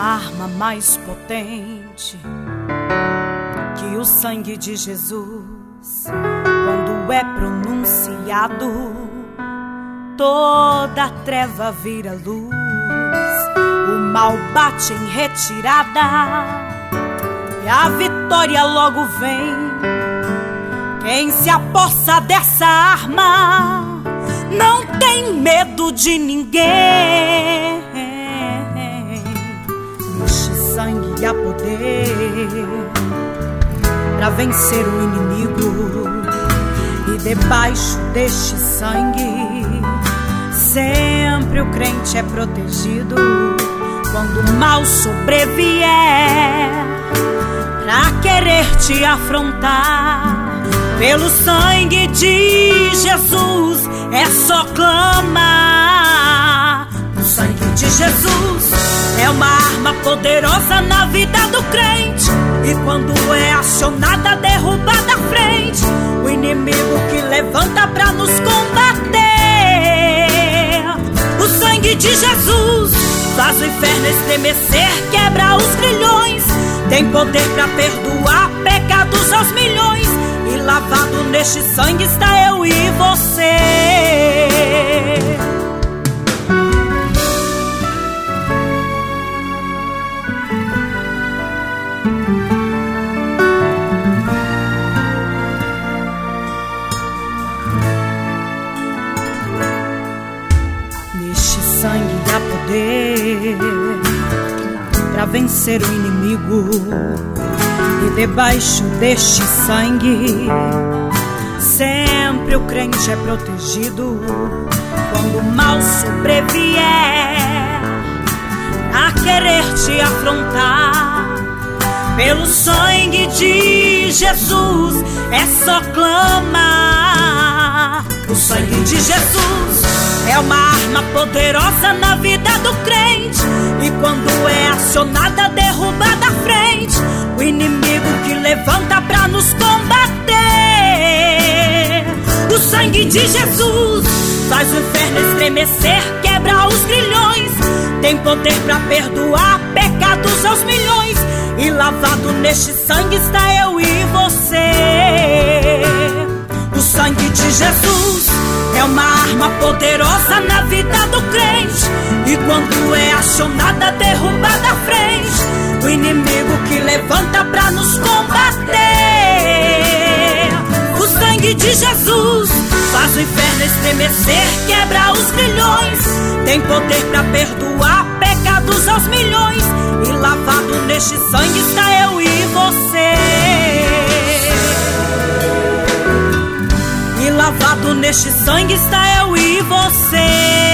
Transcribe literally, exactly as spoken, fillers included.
arma mais potente que o sangue de Jesus. Quando é pronunciado, toda treva vira luz. O mal bate em retirada e a vitória logo vem. Quem se apossa dessa arma não tem medo de ninguém. Neste sangue há poder pra vencer o inimigo, e debaixo deste sangue sempre o crente é protegido. Quando o mal sobrevier pra querer te afrontar, pelo sangue de Jesus é só clamar. O sangue de Jesus é uma arma poderosa na vida do crente, e quando é acionada, derruba da frente o inimigo que levanta pra nos combater. O sangue de Jesus faz o inferno estremecer, quebra os grilhões, tem poder pra perdoar pecados aos milhões. E lavado neste sangue está eu e você. Neste sangue há poder pra vencer o inimigo, e debaixo deste sangue sempre o crente é protegido. Quando o mal sobrevier a querer te afrontar, pelo sangue de Jesus é só clamar. O sangue de Jesus é uma arma poderosa na vida do crente, e quando é acionada, derruba da frente o inimigo que levanta pra nos combater. O sangue de Jesus faz o inferno estremecer, quebra os grilhões, tem poder pra perdoar pecados aos milhões. E lavado neste sangue está eu e você. O sangue de Jesus é uma arma poderosa na vida do crente, e quando é acionada, derruba da frente o inimigo que levanta pra nos combater. O sangue de Jesus faz o inferno estremecer, quebra os grilhões, tem poder pra perdoar pecados aos milhões. E lavado neste sangue está eu e você. E lavado neste sangue está eu e você.